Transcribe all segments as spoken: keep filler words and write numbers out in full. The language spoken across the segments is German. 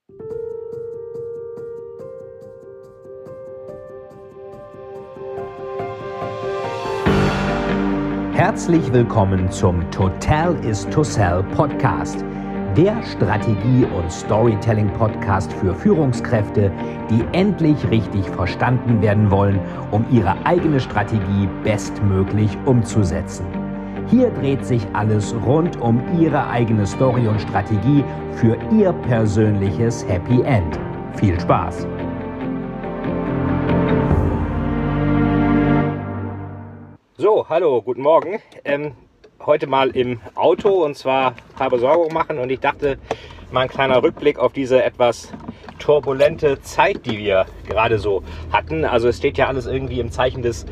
Herzlich willkommen zum Total is to Sell Podcast, der Strategie- und Storytelling-Podcast für Führungskräfte, die endlich richtig verstanden werden wollen, um ihre eigene Strategie bestmöglich umzusetzen. Hier dreht sich alles rund um ihre eigene Story und Strategie für ihr persönliches Happy End. Viel Spaß! So, hallo, guten Morgen. Ähm, heute mal im Auto und zwar ein paar Besorgungen machen und ich dachte, mal ein kleiner Rückblick auf diese etwas turbulente Zeit, die wir gerade so hatten. Also es steht ja alles irgendwie im Zeichen des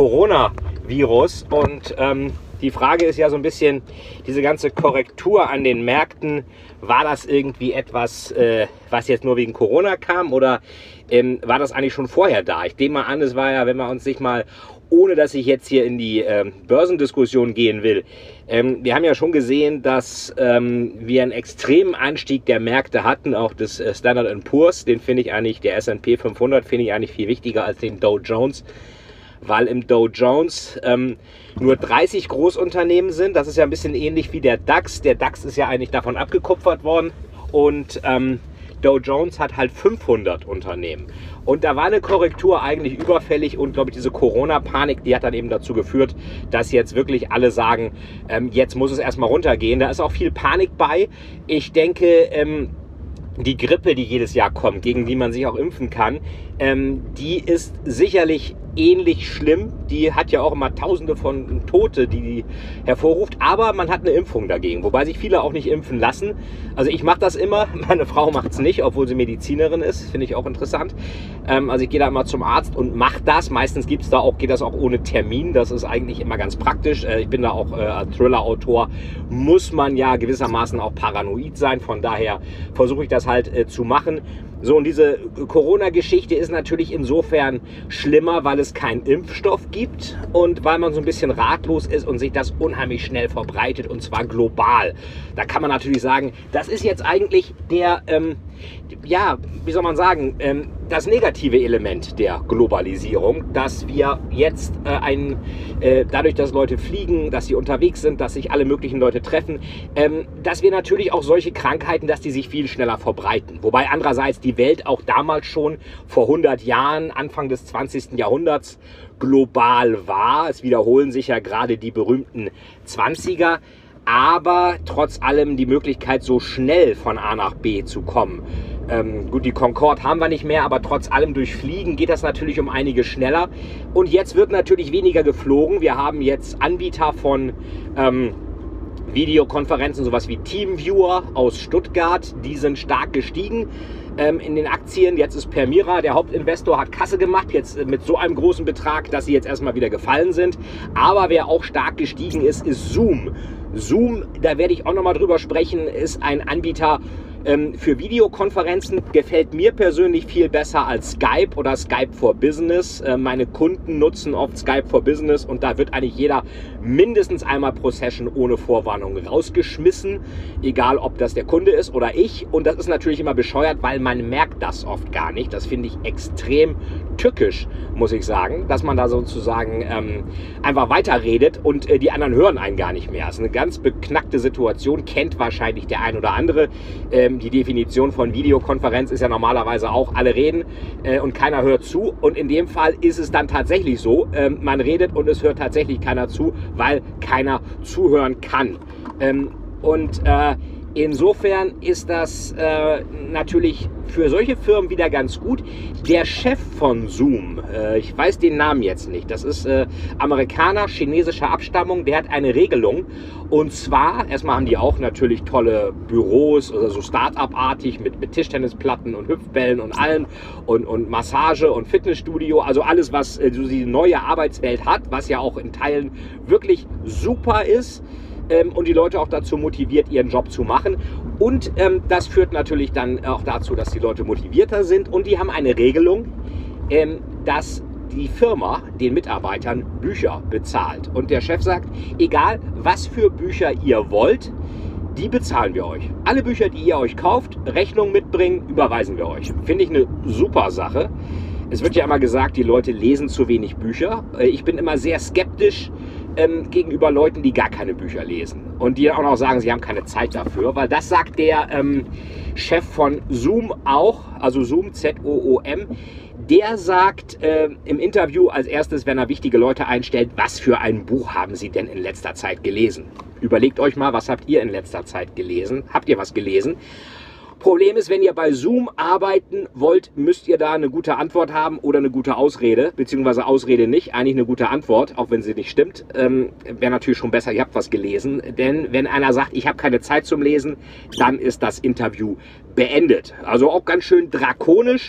Coronavirus und ähm, die Frage ist ja so ein bisschen, diese ganze Korrektur an den Märkten, war das irgendwie etwas, äh, was jetzt nur wegen Corona kam oder ähm, war das eigentlich schon vorher da? Ich nehme mal an, es war ja, wenn wir uns nicht mal, ohne dass ich jetzt hier in die ähm, Börsendiskussion gehen will, ähm, wir haben ja schon gesehen, dass ähm, wir einen extremen Anstieg der Märkte hatten, auch des äh, Standard and Poor's, den finde ich eigentlich, der S und P fünfhundert finde ich eigentlich viel wichtiger als den Dow Jones, weil im Dow Jones ähm, nur dreißig Großunternehmen sind. Das ist ja ein bisschen ähnlich wie der DAX. Der DAX ist ja eigentlich davon abgekupfert worden und ähm, Dow Jones hat halt fünfhundert Unternehmen. Und da war eine Korrektur eigentlich überfällig und glaube ich diese Corona-Panik, die hat dann eben dazu geführt, dass jetzt wirklich alle sagen, ähm, jetzt muss es erstmal runtergehen. Da ist auch viel Panik bei. Ich denke, ähm, die Grippe, die jedes Jahr kommt, gegen die man sich auch impfen kann, ähm, die ist sicherlich ähnlich schlimm. Die hat ja auch immer Tausende von Tote, die die hervorruft. Aber man hat eine Impfung dagegen, wobei sich viele auch nicht impfen lassen. Also ich mache das immer. Meine Frau macht es nicht, obwohl sie Medizinerin ist. Finde ich auch interessant. Ähm, also ich gehe da immer zum Arzt und mache das. Meistens gibt's da auch, geht das auch ohne Termin. Das ist eigentlich immer ganz praktisch. Äh, ich bin da auch äh, als Thriller-Autor. Muss man ja gewissermaßen auch paranoid sein. Von daher versuche ich das halt äh, zu machen. So, und diese Corona-Geschichte ist natürlich insofern schlimmer, weil es keinen Impfstoff gibt und weil man so ein bisschen ratlos ist und sich das unheimlich schnell verbreitet und zwar global. Da kann man natürlich sagen, das ist jetzt eigentlich der, ähm, ja, wie soll man sagen, ähm, das negative Element der Globalisierung, dass wir jetzt äh, ein, äh, dadurch, dass Leute fliegen, dass sie unterwegs sind, dass sich alle möglichen Leute treffen, ähm, dass wir natürlich auch solche Krankheiten, dass die sich viel schneller verbreiten. Wobei andererseits die Welt auch damals schon vor hundert Jahren, Anfang des zwanzigsten Jahrhunderts, global war. Es wiederholen sich ja gerade die berühmten Zwanziger. Aber trotz allem die Möglichkeit, so schnell von A nach B zu kommen. Ähm, gut, die Concorde haben wir nicht mehr, aber trotz allem durch Fliegen geht das natürlich um einige schneller. Und jetzt wird natürlich weniger geflogen. Wir haben jetzt Anbieter von ähm, Videokonferenzen, sowas wie TeamViewer aus Stuttgart, die sind stark gestiegen ähm, in den Aktien. Jetzt ist Permira, der Hauptinvestor, hat Kasse gemacht, jetzt äh, mit so einem großen Betrag, dass sie jetzt erstmal wieder gefallen sind. Aber wer auch stark gestiegen ist, ist Zoom. Zoom, da werde ich auch nochmal drüber sprechen, ist ein Anbieter ähm, für Videokonferenzen. Gefällt mir persönlich viel besser als Skype oder Skype for Business. Äh, meine Kunden nutzen oft Skype for Business und da wird eigentlich jeder mindestens einmal pro Session ohne Vorwarnung rausgeschmissen. Egal, ob das der Kunde ist oder ich. Und das ist natürlich immer bescheuert, weil man merkt das oft gar nicht. Das finde ich extrem tückisch, muss ich sagen, dass man da sozusagen ähm, einfach weiterredet und äh, die anderen hören einen gar nicht mehr. Das ist eine ganz beknackte Situation, kennt wahrscheinlich der ein oder andere. Ähm, die Definition von Videokonferenz ist ja normalerweise auch, alle reden äh, und keiner hört zu. Und in dem Fall ist es dann tatsächlich so, ähm, man redet und es hört tatsächlich keiner zu, weil keiner zuhören kann. Ähm, und äh, insofern ist das äh, natürlich für solche Firmen wieder ganz gut. Der Chef von Zoom, äh, ich weiß den Namen jetzt nicht, das ist äh, Amerikaner, chinesischer Abstammung, der hat eine Regelung. Und zwar, erstmal haben die auch natürlich tolle Büros, also so Start-up-artig mit, mit Tischtennisplatten und Hüpfbällen und allem und, und Massage und Fitnessstudio, also alles, was äh, so die neue Arbeitswelt hat, was ja auch in Teilen wirklich super ist. Ähm, und die Leute auch dazu motiviert, ihren Job zu machen. Und ähm, das führt natürlich dann auch dazu, dass die Leute motivierter sind. Und die haben eine Regelung, ähm, dass die Firma den Mitarbeitern Bücher bezahlt. Und der Chef sagt, egal was für Bücher ihr wollt, die bezahlen wir euch. Alle Bücher, die ihr euch kauft, Rechnung mitbringen, überweisen wir euch. Finde ich eine super Sache. Es wird ja immer gesagt, die Leute lesen zu wenig Bücher. Ich bin immer sehr skeptisch ähm, gegenüber Leuten, die gar keine Bücher lesen. Und die auch noch sagen, sie haben keine Zeit dafür. Weil das sagt der ähm, Chef von Zoom auch, also Zoom, Z O O M. Der sagt äh, im Interview als erstes, wenn er wichtige Leute einstellt, was für ein Buch haben sie denn in letzter Zeit gelesen? Überlegt euch mal, was habt ihr in letzter Zeit gelesen? Habt ihr was gelesen? Problem ist, wenn ihr bei Zoom arbeiten wollt, müsst ihr da eine gute Antwort haben oder eine gute Ausrede, beziehungsweise Ausrede nicht, eigentlich eine gute Antwort, auch wenn sie nicht stimmt. Ähm, wäre natürlich schon besser, ihr habt was gelesen, denn wenn einer sagt, ich habe keine Zeit zum Lesen, dann ist das Interview beendet. Also auch ganz schön drakonisch.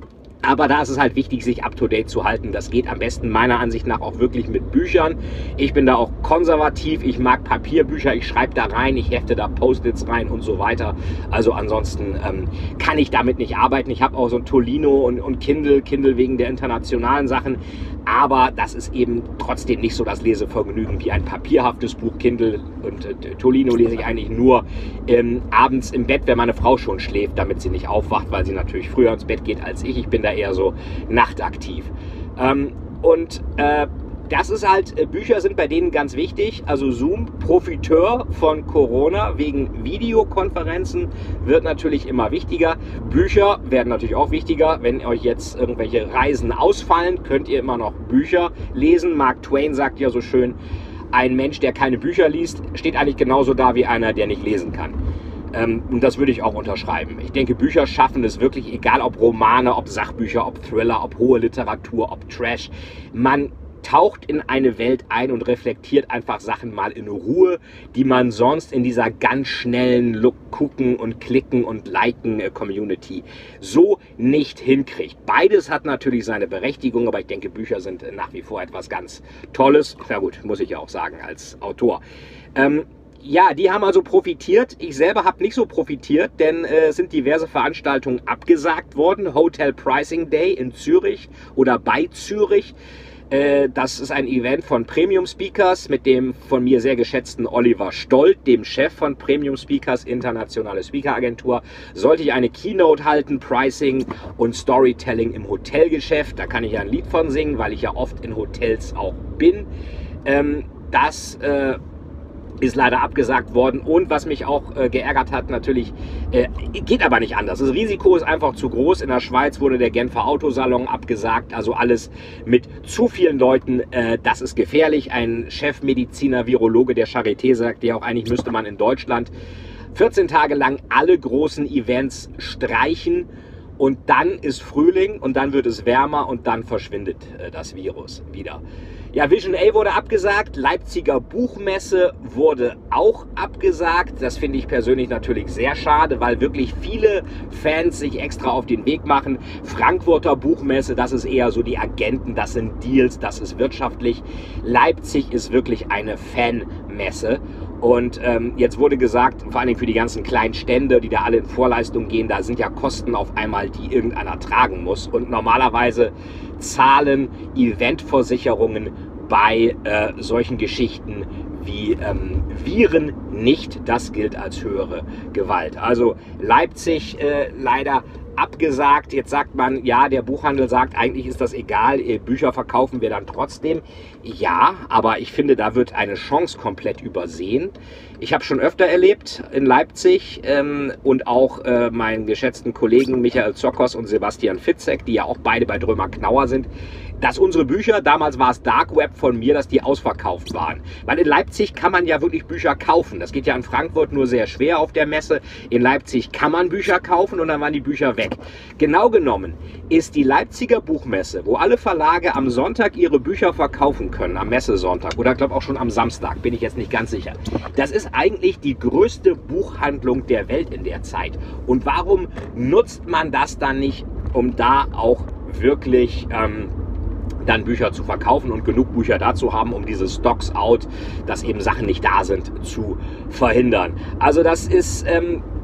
Aber da ist es halt wichtig, sich up-to-date zu halten. Das geht am besten meiner Ansicht nach auch wirklich mit Büchern. Ich bin da auch konservativ. Ich mag Papierbücher. Ich schreibe da rein. Ich hefte da Post-its rein und so weiter. Also ansonsten ähm, kann ich damit nicht arbeiten. Ich habe auch so ein Tolino und, und Kindle. Kindle wegen der internationalen Sachen. Aber das ist eben trotzdem nicht so das Lesevergnügen wie ein papierhaftes Buch. Kindle und äh, Tolino lese ich eigentlich nur ähm, abends im Bett, wenn meine Frau schon schläft, damit sie nicht aufwacht, weil sie natürlich früher ins Bett geht als ich. Ich bin da eher so nachtaktiv. Ähm, und äh, das ist halt, äh, Bücher sind bei denen ganz wichtig. Also Zoom, Profiteur von Corona wegen Videokonferenzen, wird natürlich immer wichtiger. Bücher werden natürlich auch wichtiger. Wenn euch jetzt irgendwelche Reisen ausfallen, könnt ihr immer noch Bücher lesen. Mark Twain sagt ja so schön, ein Mensch, der keine Bücher liest, steht eigentlich genauso da wie einer, der nicht lesen kann. Ähm, und das würde ich auch unterschreiben. Ich denke, Bücher schaffen es wirklich, egal ob Romane, ob Sachbücher, ob Thriller, ob hohe Literatur, ob Trash. Man taucht in eine Welt ein und reflektiert einfach Sachen mal in Ruhe, die man sonst in dieser ganz schnellen Look gucken und klicken und liken Community so nicht hinkriegt. Beides hat natürlich seine Berechtigung, aber ich denke, Bücher sind nach wie vor etwas ganz Tolles. Na gut, muss ich ja auch sagen als Autor. Ähm, Ja, die haben also profitiert. Ich selber habe nicht so profitiert, denn äh, es sind diverse Veranstaltungen abgesagt worden. Hotel Pricing Day in Zürich oder bei Zürich. Äh, das ist ein Event von Premium Speakers mit dem von mir sehr geschätzten Oliver Stolt, dem Chef von Premium Speakers, internationale Speakeragentur. Sollte ich eine Keynote halten, Pricing und Storytelling im Hotelgeschäft. Da kann ich ja ein Lied von singen, weil ich ja oft in Hotels auch bin. Ähm, das... Äh, ist leider abgesagt worden und was mich auch äh, geärgert hat, natürlich, äh, geht aber nicht anders. Das Risiko ist einfach zu groß. In der Schweiz wurde der Genfer Autosalon abgesagt, also alles mit zu vielen Leuten, äh, das ist gefährlich. Ein Chefmediziner, Virologe der Charité sagt ja auch, eigentlich müsste man in Deutschland vierzehn Tage lang alle großen Events streichen. Und dann ist Frühling und dann wird es wärmer und dann verschwindet äh, das Virus wieder. Ja, Vision A wurde abgesagt, Leipziger Buchmesse wurde auch abgesagt. Das finde ich persönlich natürlich sehr schade, weil wirklich viele Fans sich extra auf den Weg machen. Frankfurter Buchmesse, das ist eher so die Agenten, das sind Deals, das ist wirtschaftlich. Leipzig ist wirklich eine Fanmesse. Und ähm, jetzt wurde gesagt, vor allem für die ganzen kleinen Stände, die da alle in Vorleistung gehen, da sind ja Kosten auf einmal, die irgendeiner tragen muss. Und normalerweise zahlen Eventversicherungen bei äh, solchen Geschichten wie ähm, Viren nicht. Das gilt als höhere Gewalt. Also Leipzig äh, leider abgesagt. Jetzt sagt man, ja, der Buchhandel sagt, eigentlich ist das egal, Bücher verkaufen wir dann trotzdem. Ja, aber ich finde, da wird eine Chance komplett übersehen. Ich habe schon öfter erlebt in Leipzig ähm, und auch äh, meinen geschätzten Kollegen Michael Zockers und Sebastian Fitzek, die ja auch beide bei Drömer Knauer sind, dass unsere Bücher, damals war es Dark Web von mir, dass die ausverkauft waren. Weil in Leipzig kann man ja wirklich Bücher kaufen. Das geht ja in Frankfurt nur sehr schwer auf der Messe. In Leipzig kann man Bücher kaufen und dann waren die Bücher weg. Genau genommen ist die Leipziger Buchmesse, wo alle Verlage am Sonntag ihre Bücher verkaufen können, am Messesonntag oder ich glaube auch schon am Samstag, bin ich jetzt nicht ganz sicher. Das ist eigentlich die größte Buchhandlung der Welt in der Zeit. Und warum nutzt man das dann nicht, um da auch wirklich ähm, dann Bücher zu verkaufen und genug Bücher dazu haben, um diese Stocks out, dass eben Sachen nicht da sind, zu verhindern. Also das ist ähm,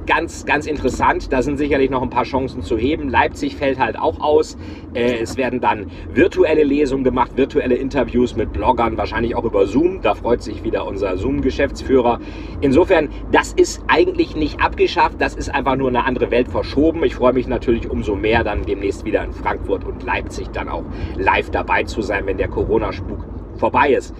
ganz, ganz interessant. Da sind sicherlich noch ein paar Chancen zu heben. Leipzig fällt halt auch aus. Äh, es werden dann virtuelle Lesungen gemacht, virtuelle Interviews mit Bloggern, wahrscheinlich auch über Zoom. Da freut sich wieder unser Zoom-Geschäftsführer. Insofern, das ist eigentlich nicht abgeschafft. Das ist einfach nur eine andere Welt verschoben. Ich freue mich natürlich umso mehr, dann demnächst wieder in Frankfurt und Leipzig dann auch live dabei zu sein, wenn der Corona-Spuk vorbei ist.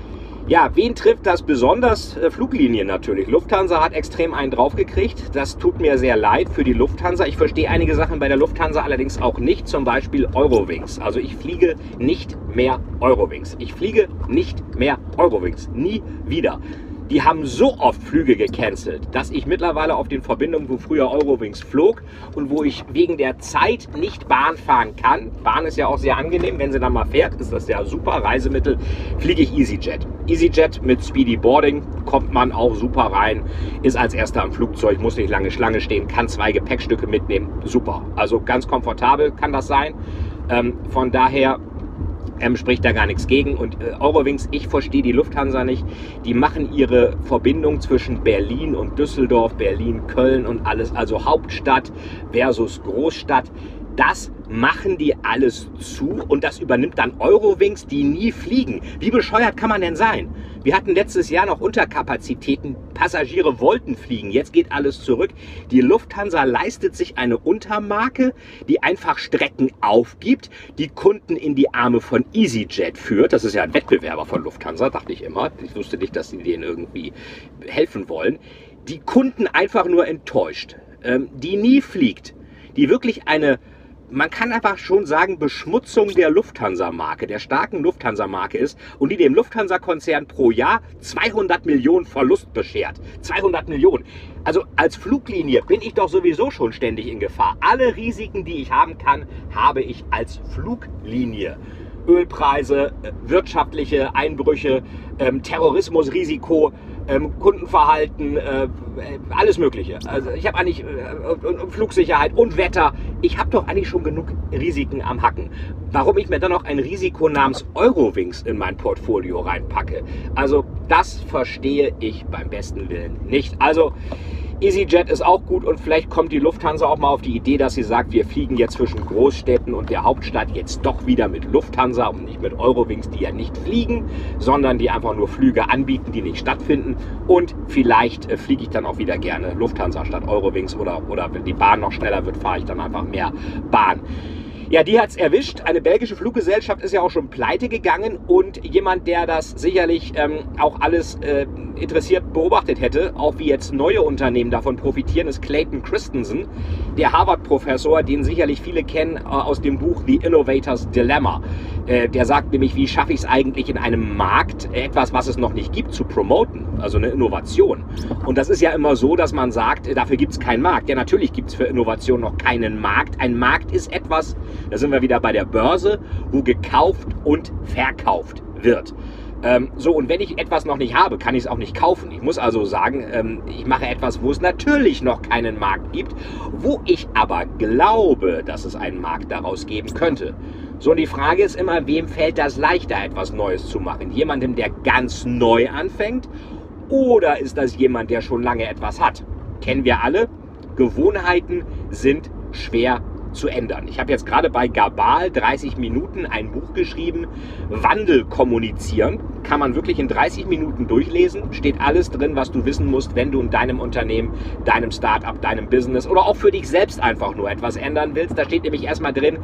Ja, wen trifft das besonders? Äh, Fluglinien natürlich. Lufthansa hat extrem einen draufgekriegt. Das tut mir sehr leid für die Lufthansa. Ich verstehe einige Sachen bei der Lufthansa allerdings auch nicht. Zum Beispiel Eurowings. Also ich fliege nicht mehr Eurowings. Ich fliege nicht mehr Eurowings. Nie wieder. Die haben so oft Flüge gecancelt, dass ich mittlerweile auf den Verbindungen, wo früher Eurowings flog und wo ich wegen der Zeit nicht Bahn fahren kann, Bahn ist ja auch sehr angenehm, wenn sie dann mal fährt, ist das ja super Reisemittel, fliege ich EasyJet. EasyJet mit Speedy Boarding kommt man auch super rein, ist als erster am Flugzeug, muss nicht lange Schlange stehen, kann zwei Gepäckstücke mitnehmen, super. Also ganz komfortabel kann das sein. Ähm, von daher Ähm, spricht da gar nichts gegen. Und äh, Eurowings, ich verstehe die Lufthansa nicht. Die machen ihre Verbindung zwischen Berlin und Düsseldorf, Berlin, Köln und alles, also Hauptstadt versus Großstadt. Das machen die alles zu und das übernimmt dann Eurowings, die nie fliegen. Wie bescheuert kann man denn sein? Wir hatten letztes Jahr noch Unterkapazitäten, Passagiere wollten fliegen, jetzt geht alles zurück. Die Lufthansa leistet sich eine Untermarke, die einfach Strecken aufgibt, die Kunden in die Arme von EasyJet führt. Das ist ja ein Wettbewerber von Lufthansa, dachte ich immer. Ich wusste nicht, dass sie denen irgendwie helfen wollen. Die Kunden einfach nur enttäuscht, ähm, die nie fliegt, die wirklich eine... Man kann einfach schon sagen, Beschmutzung der Lufthansa-Marke, der starken Lufthansa-Marke ist und die dem Lufthansa-Konzern pro Jahr zweihundert Millionen Verlust beschert. zweihundert Millionen. Also als Fluglinie bin ich doch sowieso schon ständig in Gefahr. Alle Risiken, die ich haben kann, habe ich als Fluglinie. Ölpreise, wirtschaftliche Einbrüche, ähm, Terrorismusrisiko, ähm, Kundenverhalten, äh, alles Mögliche. Also ich habe eigentlich äh, und Flugsicherheit und Wetter. Ich habe doch eigentlich schon genug Risiken am Hacken. Warum ich mir dann noch ein Risiko namens Eurowings in mein Portfolio reinpacke? Also das verstehe ich beim besten Willen nicht. Also EasyJet ist auch gut und vielleicht kommt die Lufthansa auch mal auf die Idee, dass sie sagt, wir fliegen jetzt zwischen Großstädten und der Hauptstadt jetzt doch wieder mit Lufthansa und nicht mit Eurowings, die ja nicht fliegen, sondern die einfach nur Flüge anbieten, die nicht stattfinden. Und vielleicht äh, fliege ich dann auch wieder gerne Lufthansa statt Eurowings oder, oder wenn die Bahn noch schneller wird, fahre ich dann einfach mehr Bahn. Ja, die hat es erwischt. Eine belgische Fluggesellschaft ist ja auch schon pleite gegangen und jemand, der das sicherlich ähm, auch alles äh, interessiert beobachtet hätte, auch wie jetzt neue Unternehmen davon profitieren, ist Clayton Christensen, der Harvard-Professor, den sicherlich viele kennen äh, aus dem Buch The Innovator's Dilemma. Äh, der sagt nämlich, wie schaffe ich es eigentlich in einem Markt, etwas, was es noch nicht gibt, zu promoten, also eine Innovation. Und das ist ja immer so, dass man sagt, äh, dafür gibt es keinen Markt. Ja, natürlich gibt es für Innovation noch keinen Markt. Ein Markt ist etwas, da sind wir wieder bei der Börse, wo gekauft und verkauft wird. Ähm, so, und wenn ich etwas noch nicht habe, kann ich es auch nicht kaufen. Ich muss also sagen, ähm, ich mache etwas, wo es natürlich noch keinen Markt gibt, wo ich aber glaube, dass es einen Markt daraus geben könnte. So, und die Frage ist immer, wem fällt das leichter, etwas Neues zu machen? Jemandem, der ganz neu anfängt? Oder ist das jemand, der schon lange etwas hat? Kennen wir alle. Gewohnheiten sind schwer zu ändern. Ich habe jetzt gerade bei Gabal dreißig Minuten ein Buch geschrieben, Wandel kommunizieren. Kann man wirklich in dreißig Minuten durchlesen. Steht alles drin, was du wissen musst, wenn du in deinem Unternehmen, deinem Startup, deinem Business oder auch für dich selbst einfach nur etwas ändern willst. Da steht nämlich erstmal drin,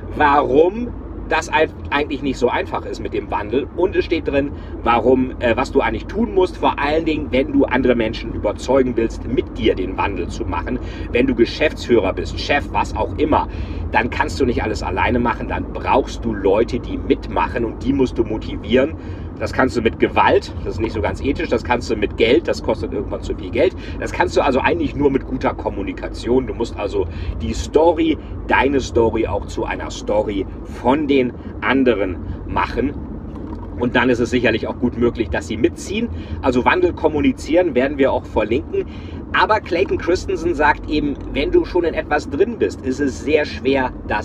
warum das eigentlich nicht so einfach ist mit dem Wandel. Und es steht drin, warum, äh, was du eigentlich tun musst, vor allen Dingen, wenn du andere Menschen überzeugen willst, mit dir den Wandel zu machen. Wenn du Geschäftsführer bist, Chef, was auch immer, dann kannst du nicht alles alleine machen. Dann brauchst du Leute, die mitmachen und die musst du motivieren. Das kannst du mit Gewalt, das ist nicht so ganz ethisch, das kannst du mit Geld, das kostet irgendwann zu viel Geld. Das kannst du also eigentlich nur mit guter Kommunikation. Du musst also die Story, deine Story auch zu einer Story von den anderen machen. Und dann ist es sicherlich auch gut möglich, dass sie mitziehen. Also Wandel kommunizieren werden wir auch verlinken. Aber Clayton Christensen sagt eben, wenn du schon in etwas drin bist, ist es sehr schwer, das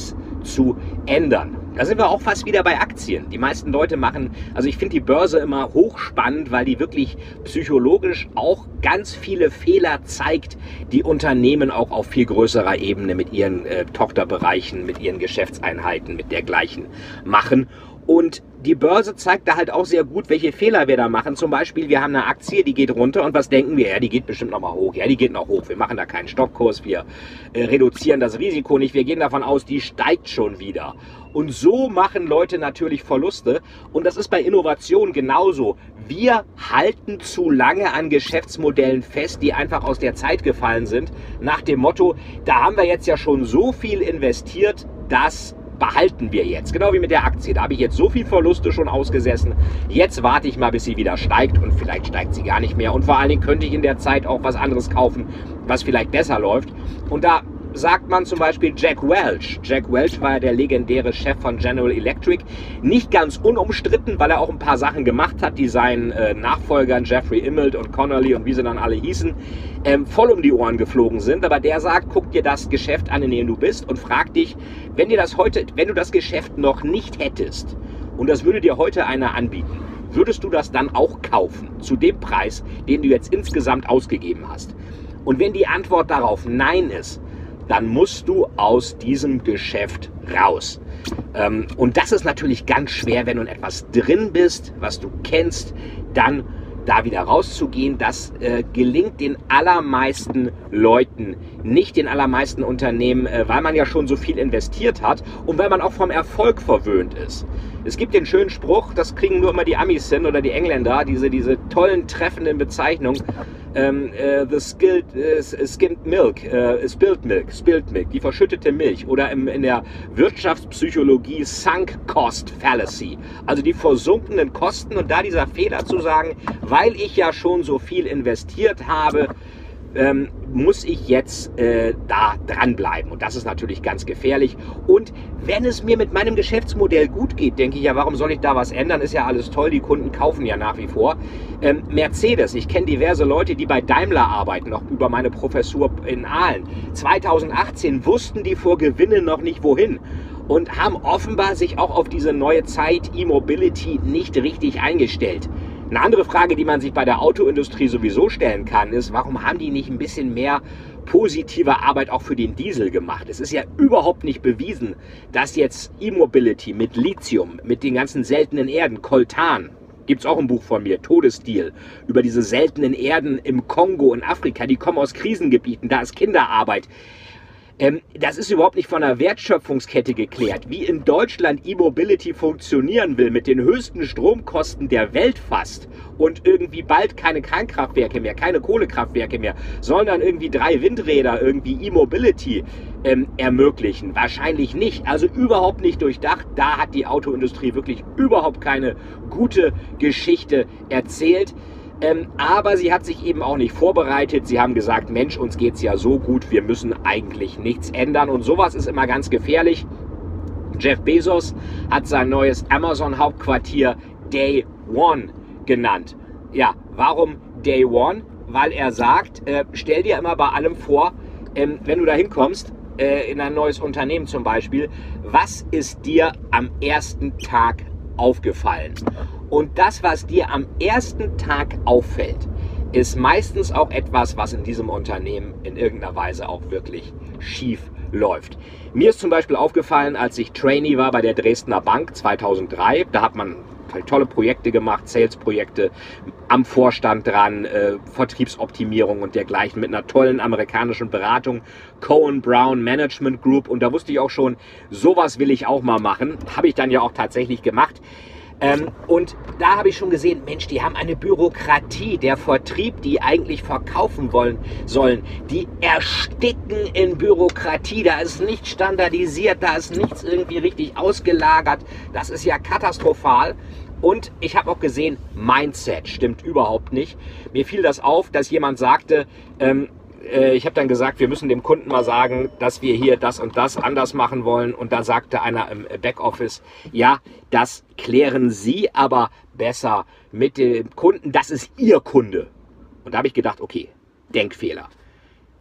zu ändern. Da sind wir auch fast wieder bei Aktien. Die meisten Leute machen, also ich finde die Börse immer hochspannend, weil die wirklich psychologisch auch ganz viele Fehler zeigt, die Unternehmen auch auf viel größerer Ebene mit ihren äh, Tochterbereichen, mit ihren Geschäftseinheiten, mit dergleichen machen. Und die Börse zeigt da halt auch sehr gut, welche Fehler wir da machen. Zum Beispiel, wir haben eine Aktie, die geht runter und was denken wir? Ja, die geht bestimmt nochmal hoch. Ja, die geht noch hoch. Wir machen da keinen Stockkurs, wir äh, reduzieren das Risiko nicht. Wir gehen davon aus, die steigt schon wieder. Und so machen Leute natürlich Verluste. Und das ist bei Innovation genauso. Wir halten zu lange an Geschäftsmodellen fest, die einfach aus der Zeit gefallen sind. Nach dem Motto, da haben wir jetzt ja schon so viel investiert, dass behalten wir jetzt. Genau wie mit der Aktie. Da habe ich jetzt so viel Verluste schon ausgesessen. Jetzt warte ich mal, bis sie wieder steigt und vielleicht steigt sie gar nicht mehr. Und vor allen Dingen könnte ich in der Zeit auch was anderes kaufen, was vielleicht besser läuft. Und da sagt man zum Beispiel Jack Welch. Jack Welch war ja der legendäre Chef von General Electric. Nicht ganz unumstritten, weil er auch ein paar Sachen gemacht hat, die seinen äh, Nachfolgern Jeffrey Immelt und Connolly und wie sie dann alle hießen, ähm, voll um die Ohren geflogen sind. Aber der sagt, guck dir das Geschäft an, in dem du bist und frag dich, wenn dir das heute, wenn du das Geschäft noch nicht hättest und das würde dir heute einer anbieten, würdest du das dann auch kaufen zu dem Preis, den du jetzt insgesamt ausgegeben hast? Und wenn die Antwort darauf Nein ist, dann musst du aus diesem Geschäft raus. Ähm, und das ist natürlich ganz schwer, wenn du in etwas drin bist, was du kennst, dann da wieder rauszugehen. Das äh, gelingt den allermeisten Leuten nicht, den allermeisten Unternehmen, äh, weil man ja schon so viel investiert hat und weil man auch vom Erfolg verwöhnt ist. Es gibt den schönen Spruch, das kriegen nur immer die Amis hin oder die Engländer, diese, diese tollen, treffenden Bezeichnungen. Ähm, äh, the skilled, äh, skimmed milk, äh, spilled milk, spilled milk, die verschüttete Milch oder im, in der Wirtschaftspsychologie Sunk Cost Fallacy, also die versunkenen Kosten und da dieser Fehler zu sagen, weil ich ja schon so viel investiert habe, ähm, muss ich jetzt äh, da dranbleiben und das ist natürlich ganz gefährlich und wenn es mir mit meinem Geschäftsmodell gut geht, denke ich ja, warum soll ich da was ändern, ist ja alles toll, die Kunden kaufen ja nach wie vor. Ähm, Mercedes, ich kenne diverse Leute, die bei Daimler arbeiten, noch über meine Professur in Aalen. zweitausendachtzehn wussten die vor Gewinne noch nicht wohin und haben offenbar sich auch auf diese neue Zeit E-Mobility nicht richtig eingestellt. Eine andere Frage, die man sich bei der Autoindustrie sowieso stellen kann, ist, warum haben die nicht ein bisschen mehr positive Arbeit auch für den Diesel gemacht? Es ist ja überhaupt nicht bewiesen, dass jetzt E-Mobility mit Lithium, mit den ganzen seltenen Erden, Coltan, gibt es auch ein Buch von mir, Todesdeal, über diese seltenen Erden im Kongo in Afrika, die kommen aus Krisengebieten, da ist Kinderarbeit. Ähm, das ist überhaupt nicht von der Wertschöpfungskette geklärt. Wie in Deutschland E-Mobility funktionieren will, mit den höchsten Stromkosten der Welt fast und irgendwie bald keine Kernkraftwerke mehr, keine Kohlekraftwerke mehr, sondern irgendwie drei Windräder irgendwie E-Mobility ähm, ermöglichen. Wahrscheinlich nicht. Also überhaupt nicht durchdacht. Da hat die Autoindustrie wirklich überhaupt keine gute Geschichte erzählt. Ähm, aber sie hat sich eben auch nicht vorbereitet. Sie haben gesagt, Mensch, uns geht's ja so gut, wir müssen eigentlich nichts ändern. Und sowas ist immer ganz gefährlich. Jeff Bezos hat sein neues Amazon-Hauptquartier Day One genannt. Ja, warum Day One? Weil er sagt, äh, stell dir immer bei allem vor, ähm, wenn du da hinkommst, äh, in ein neues Unternehmen zum Beispiel, was ist dir am ersten Tag aufgefallen? Und das, was dir am ersten Tag auffällt, ist meistens auch etwas, was in diesem Unternehmen in irgendeiner Weise auch wirklich schief läuft. Mir ist zum Beispiel aufgefallen, als ich Trainee war bei der Dresdner Bank zweitausenddrei, da hat man tolle Projekte gemacht, Sales-Projekte, am Vorstand dran, äh, Vertriebsoptimierung und dergleichen mit einer tollen amerikanischen Beratung, Cohen Brown Management Group, und da wusste ich auch schon, sowas will ich auch mal machen, habe ich dann ja auch tatsächlich gemacht. Ähm, und da habe ich schon gesehen, Mensch, die haben eine Bürokratie, der Vertrieb, die eigentlich verkaufen wollen sollen, die ersticken in Bürokratie, da ist nichts standardisiert, da ist nichts irgendwie richtig ausgelagert, das ist ja katastrophal. Und ich habe auch gesehen, Mindset stimmt überhaupt nicht. Mir fiel das auf, dass jemand sagte, ähm, ich habe dann gesagt, wir müssen dem Kunden mal sagen, dass wir hier das und das anders machen wollen. Und da sagte einer im Backoffice, ja, das klären Sie aber besser mit dem Kunden. Das ist Ihr Kunde. Und da habe ich gedacht, okay, Denkfehler.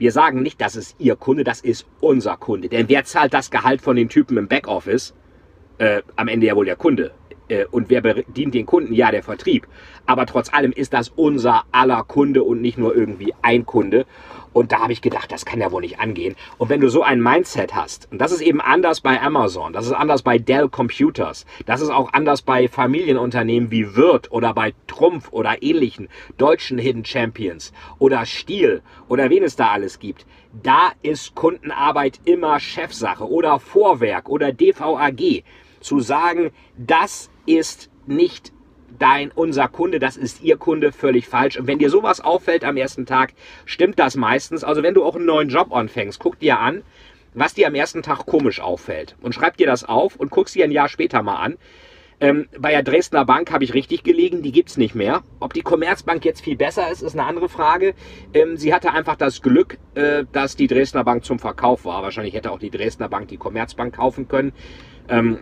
Wir sagen nicht, das ist Ihr Kunde, das ist unser Kunde. Denn wer zahlt das Gehalt von den Typen im Backoffice? Äh, am Ende ja wohl der Kunde. Äh, und wer bedient den Kunden? Ja, der Vertrieb. Aber trotz allem ist das unser aller Kunde und nicht nur irgendwie ein Kunde. Und da habe ich gedacht, das kann ja wohl nicht angehen. Und wenn du so ein Mindset hast, und das ist eben anders bei Amazon, das ist anders bei Dell Computers, das ist auch anders bei Familienunternehmen wie Wirth oder bei Trumpf oder ähnlichen deutschen Hidden Champions oder Stihl oder wen es da alles gibt. Da ist Kundenarbeit immer Chefsache oder Vorwerk oder D V A G. Zu sagen, das ist nicht dein, unser Kunde, das ist Ihr Kunde, völlig falsch. Und wenn dir sowas auffällt am ersten Tag, stimmt das meistens. Also wenn du auch einen neuen Job anfängst, guck dir an, was dir am ersten Tag komisch auffällt. Und schreib dir das auf und guck dir ein Jahr später mal an. Ähm, bei der Dresdner Bank habe ich richtig gelegen, die gibt es nicht mehr. Ob die Commerzbank jetzt viel besser ist, ist eine andere Frage. Ähm, sie hatte einfach das Glück, äh, dass die Dresdner Bank zum Verkauf war. Wahrscheinlich hätte auch die Dresdner Bank die Commerzbank kaufen können. Ähm,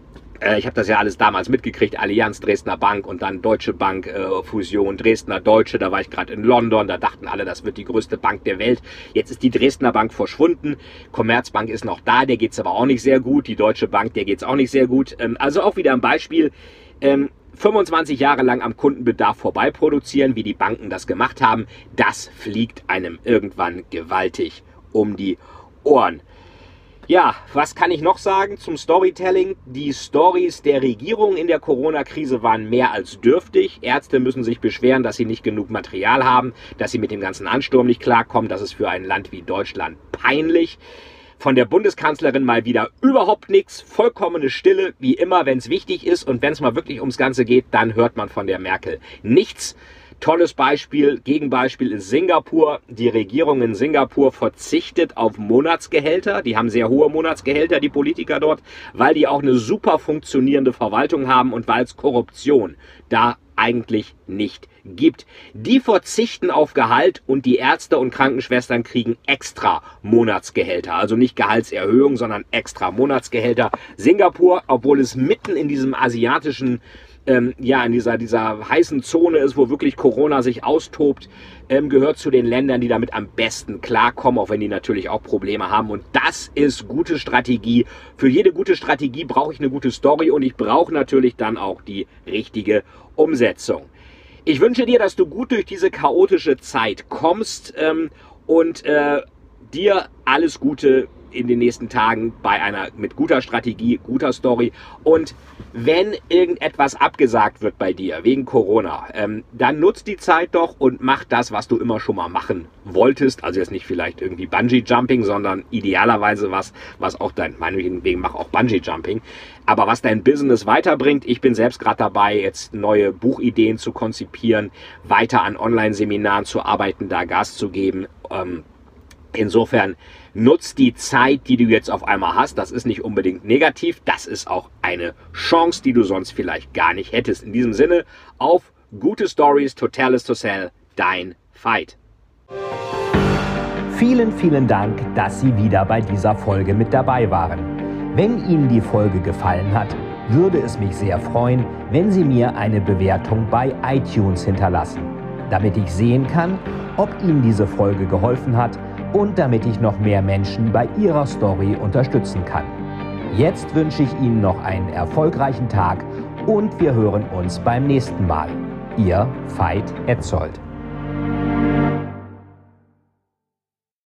Ich habe das ja alles damals mitgekriegt, Allianz, Dresdner Bank und dann Deutsche Bank, äh, Fusion, Dresdner Deutsche, da war ich gerade in London, da dachten alle, das wird die größte Bank der Welt. Jetzt ist die Dresdner Bank verschwunden, Commerzbank ist noch da, der geht es aber auch nicht sehr gut, die Deutsche Bank, der geht es auch nicht sehr gut. Ähm, also auch wieder ein Beispiel, ähm, fünfundzwanzig Jahre lang am Kundenbedarf vorbei produzieren, wie die Banken das gemacht haben, das fliegt einem irgendwann gewaltig um die Ohren. Ja, was kann ich noch sagen zum Storytelling? Die Stories der Regierung in der Corona-Krise waren mehr als dürftig. Ärzte müssen sich beschweren, dass sie nicht genug Material haben, dass sie mit dem ganzen Ansturm nicht klarkommen. Das ist für ein Land wie Deutschland peinlich. Von der Bundeskanzlerin mal wieder überhaupt nichts. Vollkommene Stille, wie immer, wenn es wichtig ist. Und wenn es mal wirklich ums Ganze geht, dann hört man von der Merkel nichts. Tolles Beispiel, Gegenbeispiel ist Singapur. Die Regierung in Singapur verzichtet auf Monatsgehälter. Die haben sehr hohe Monatsgehälter, die Politiker dort, weil die auch eine super funktionierende Verwaltung haben und weil es Korruption da eigentlich nicht gibt. Die verzichten auf Gehalt und die Ärzte und Krankenschwestern kriegen extra Monatsgehälter. Also nicht Gehaltserhöhung, sondern extra Monatsgehälter. Singapur, obwohl es mitten in diesem asiatischen Ähm, ja, in dieser, dieser heißen Zone ist, wo wirklich Corona sich austobt, ähm, gehört zu den Ländern, die damit am besten klarkommen, auch wenn die natürlich auch Probleme haben. Und das ist gute Strategie. Für jede gute Strategie brauche ich eine gute Story und ich brauche natürlich dann auch die richtige Umsetzung. Ich wünsche dir, dass du gut durch diese chaotische Zeit kommst ähm, und äh, dir alles Gute in den nächsten Tagen bei einer mit guter Strategie, guter Story. Und wenn irgendetwas abgesagt wird bei dir wegen Corona, ähm, dann nutzt die Zeit doch und mach das, was du immer schon mal machen wolltest. Also jetzt nicht vielleicht irgendwie Bungee-Jumping, sondern idealerweise was, was auch dein, meinetwegen mach auch Bungee-Jumping, aber was dein Business weiterbringt. Ich bin selbst gerade dabei, jetzt neue Buchideen zu konzipieren, weiter an Online-Seminaren zu arbeiten, da Gas zu geben. Ähm, Insofern nutzt die Zeit, die du jetzt auf einmal hast. Das ist nicht unbedingt negativ. Das ist auch eine Chance, die du sonst vielleicht gar nicht hättest. In diesem Sinne, auf gute Stories, Total is to Sell, dein Veit. Vielen, vielen Dank, dass Sie wieder bei dieser Folge mit dabei waren. Wenn Ihnen die Folge gefallen hat, würde es mich sehr freuen, wenn Sie mir eine Bewertung bei iTunes hinterlassen, damit ich sehen kann, ob Ihnen diese Folge geholfen hat und damit ich noch mehr Menschen bei ihrer Story unterstützen kann. Jetzt wünsche ich Ihnen noch einen erfolgreichen Tag und wir hören uns beim nächsten Mal. Ihr Veit Etzold.